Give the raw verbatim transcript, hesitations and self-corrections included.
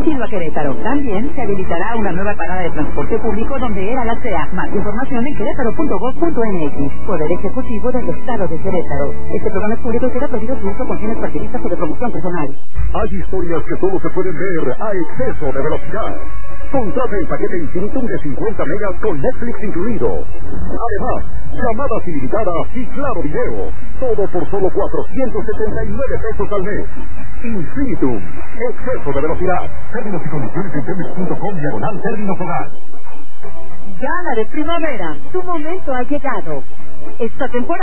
sentido a Querétaro. También se habilitará una nueva parada de transporte público donde era la C E A. Más información en querétaro punto gob punto m x. Poder Ejecutivo del Estado de Querétaro. Este programa es público y será prohibido su uso con fines partidistas o de promoción personal. Hay historias que solo se pueden ver a exceso de velocidad. Contrata el paquete Infinitum de cincuenta megas con Netflix incluido. Además, llamadas ilimitadas y claro video. Todo por solo cuatrocientos setenta y nueve pesos al mes. Infinitum. Exceso de velocidad. Términos y condiciones en telmex punto com diagonal términos hogar. Gala de primavera. Tu momento ha llegado. Esta temporada